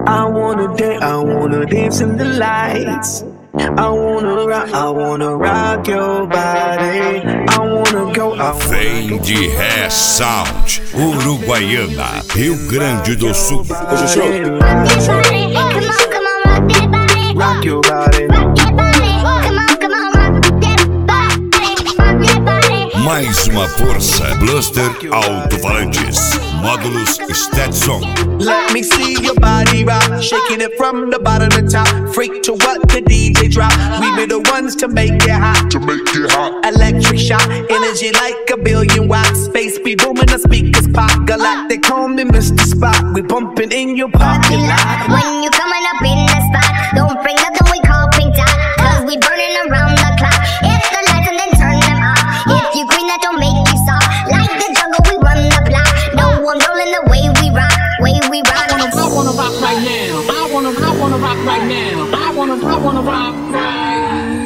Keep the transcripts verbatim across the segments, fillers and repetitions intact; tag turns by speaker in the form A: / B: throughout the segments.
A: I wanna dance, I wanna dance in the lights. I wanna rock, I wanna rock your body. I wanna go, I wanna
B: Vem de Ré Sound, Uruguaiana, Rio Grande do Sul.
A: rock your body.
B: Mais uma força, Bluster Alto-Falantes, módulos Stetson.
C: Let me see your body rock, shaking it from the bottom to top. Freak to what the D J drop. We be the ones to make it hot, to make it hot. Electric shock, energy like a billion watts. Space be booming, the speakers pop. Galactic, call me Mister Spot. We bumping in your parking lot.
D: When you coming up in the spot, don't bring nothing we call pink dot, cause we burning around the clock. Hit the lights and then turn them off. If you green, that don't make you soft. Like the jungle, we run the block. No, I'm rolling the way we rock, way we rock.
E: I wanna, I wanna rock right now. I wanna, I wanna rock right now. I wanna, I wanna rock right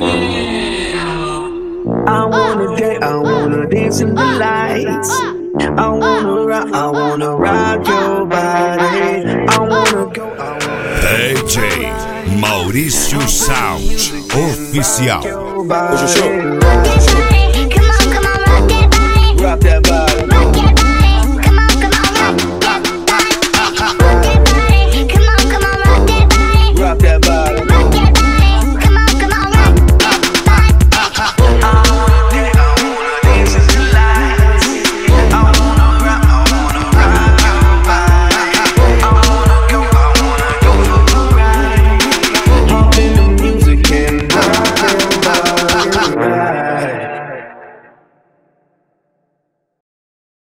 E: now.
A: I wanna dance, I wanna dance in the lights. I wanna rock, I wanna rock your body. I wanna go, I wanna
B: D J Maurício Sound, oficial.
A: your body.